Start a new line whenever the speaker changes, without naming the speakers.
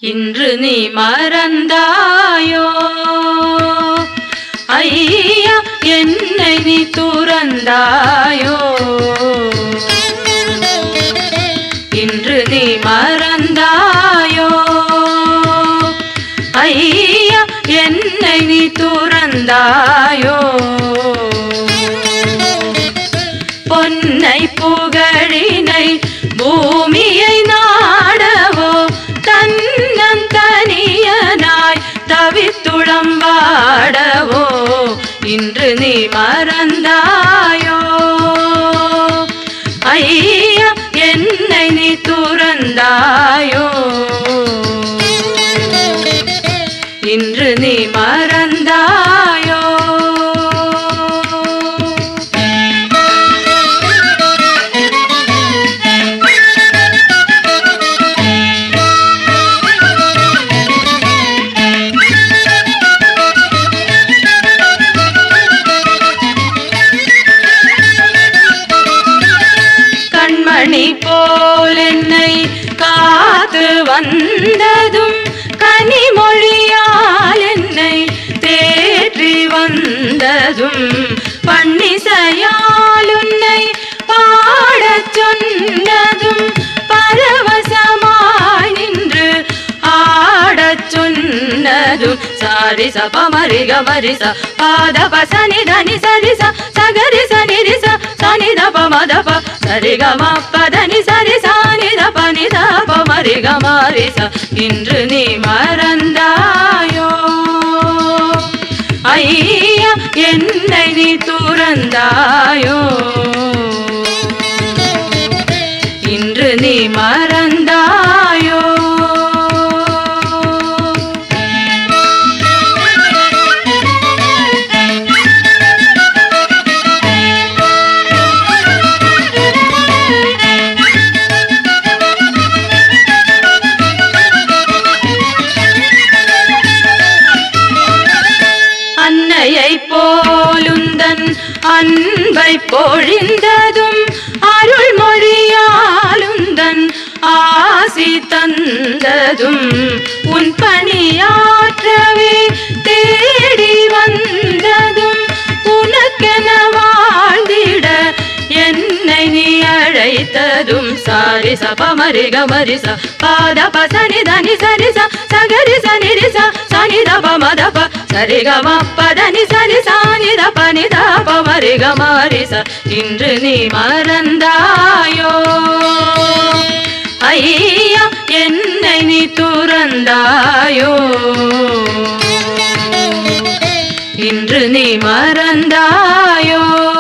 இன்று நீ மறந்தாயோ ஐயா என்னை நீ துறந்தாயோ இன்று நீ மறந்தாயோ ஐயா என்னை நீ துறந்தாயோ பொன்னை புகழினை பூமியை நாடவோ தன்னந்தனியனாய் தவித்துளம்பாடவோ இன்று நீ மறந்தாயோ ஐயா என்னை நீ துறந்தாயோ இன்று நீ மறந்தாயோ கண்மணி போல் என்னை காத்து வந்ததும் கனிமொழியால் என்னை தேற்றி வந்ததும் பன்னிசையால் உன்னை பாடச் சொன்னதும் பரவசமாய் நின்று ஆடச் சொன்னதும் சாரிச பமரிக மரிச பாதப சனிதனி சரிச சகரிச நிரிச சனித பமதப சரிகம பதனி சரி சானித பனித பமரிக மாரிச இன்று நீ மறந்தாயோ ஐயா என்னை நீ துறந்தாயோ இன்று நீ மறந்தாயோ அன்னையை போலுந்தன் அன்பை பொழிந்ததும் அருள்மொழியாலுந்தன் ஆசி தந்ததும் உன் பணியாற்றவே தேடி வந்ததும் உனக்கென வாழ்ந்திட என்னை நீ அழைத்ததும் சாரிச பமரிக மரிச பாதப சனிதனி சரிச சகரிச நிரிச சனித பமதப சரிகம பதனி சரி சானித பனித பமரிக மாரிச இன்று நீ மறந்தாயோ ஐயா என்னை நீ துறந்தாயோ இன்று நீ மறந்தாயோ